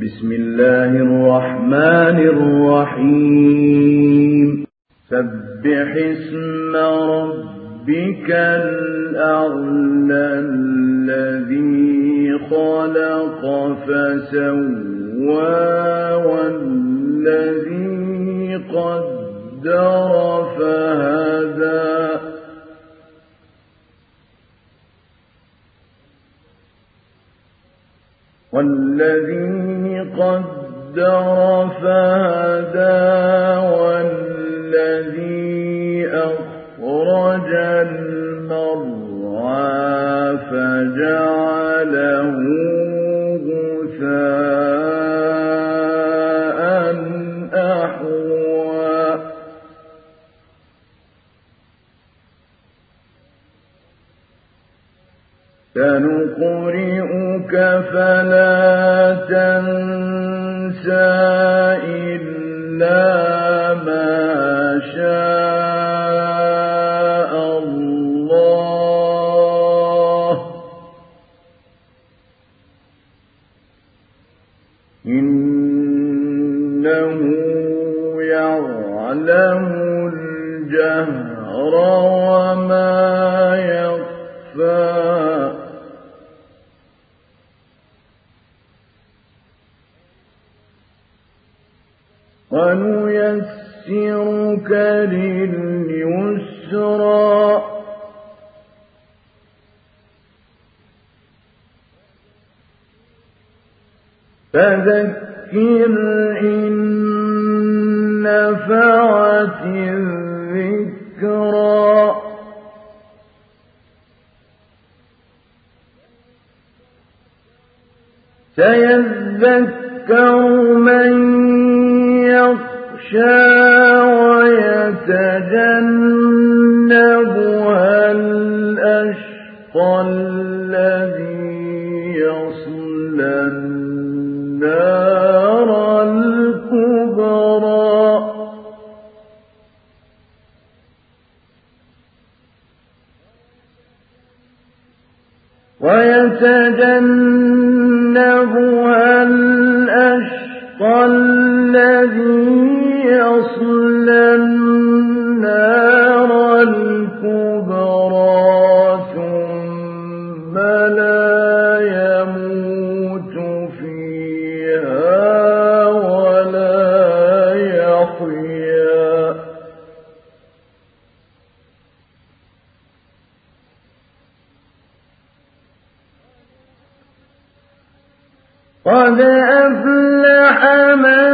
بسم الله الرحمن الرحيم سبح اسم ربك الأعلى الذي خلق فسوى والذي قدر فهدى والذي أخرج المرعى فجعله غثاء أحوى سنقرئك فلا تنسى إلا ما شاء الله إنه يعلم الجهر وما يخفى ونيسرك لليسرى فذكر إن نفعت الذكرى سيذكر من ويتجنبها الأشقى الذي يصلى النار الكبرى الذي يصلى النار الكبرى ثم لا يموت فيها ولا يحيا قد أفلح من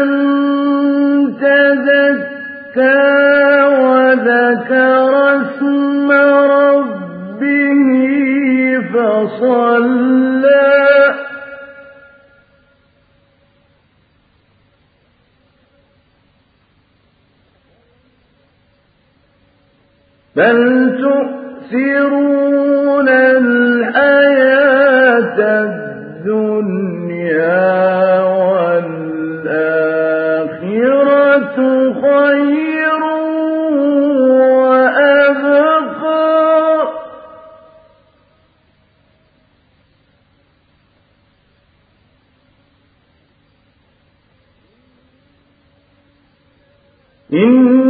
تزكى وذكر اسم ربه فصلى بل تؤثرون الحياة الدنيا والآخرة خير وأبقى إن